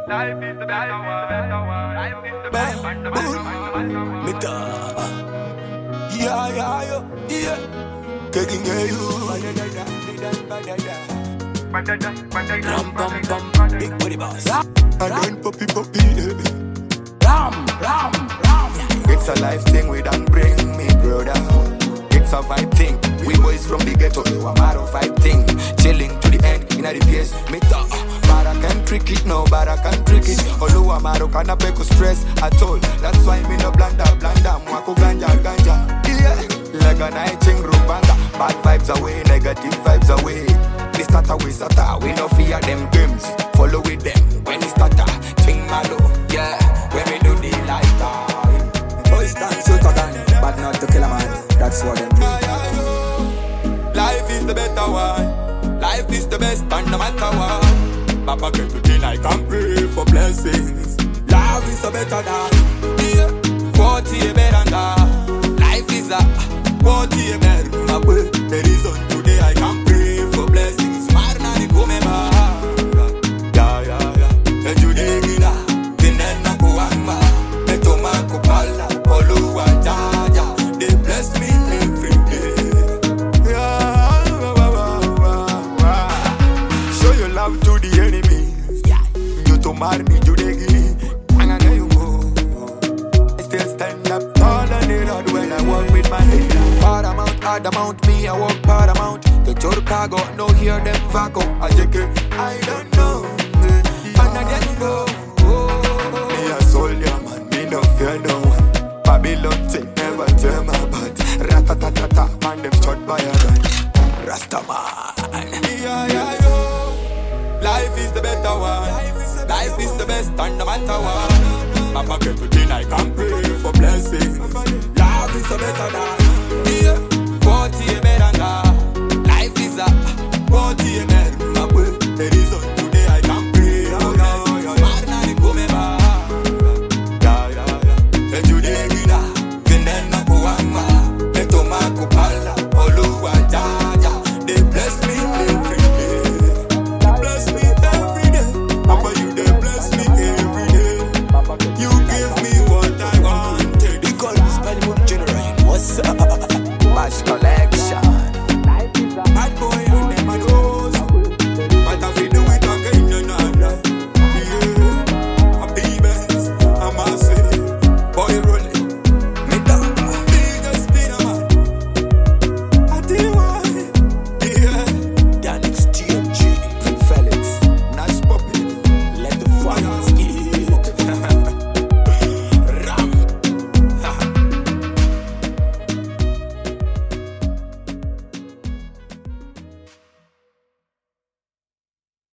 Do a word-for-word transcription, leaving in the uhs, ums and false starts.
Life is the better one. Life is the best one. Mita. Yeah, yeah, yeah, yeah. Taking care you. Ram, bam, bam, big body boss. And then puppy, puppy, ram, ram, ram. It's a life thing we don't bring me, brother. It's a vibe thing. We boys from the ghetto, you a matter of vibe thing. Chilling to the end, in the place, Mita. But I can't trick it, no, but I can't trick it. Although I'm a rock and I beg stress at all. That's why me no blanda, blanda, mwako ganja, ganja. Yeah, like a night ching rubanga. Bad vibes away, negative vibes away. We start away, start we no fear them games. Follow with them when we start a ching malo. Yeah, when we do the lighter. Boys can shoot a gun, but not to kill a man. That's what them do. Life is the better one. Life is the best and no matter what. Papa get to dinner, I can pray for blessings. Love is a better than yeah. Forty a better than that. Life is a forty a better. My way, there is on today I can pray for blessings. Marna ni come ba. Yeah, yeah, yeah. And you dig it up. Tinena kuamba. Metoma kupala. Oluwa jaja. They bless me every day. Yeah, show your love to the enemies. Yeah. You to marry me, you dig it. And you go. I still stand up tall on the road when I walk with my head. Paramount, Adamount, me I walk Paramount. Get your cargo, no hear them vaco. I check it, I don't know. And I then go. Me a soldier man, me no fear no one. Babylon thing never tell my butt. Ratatatata, man them shot by a gun. Rastaman. Yeah, yeah, yo. Life is the better one. Life is the best and no matter what. Papa get to dinner, I can pray.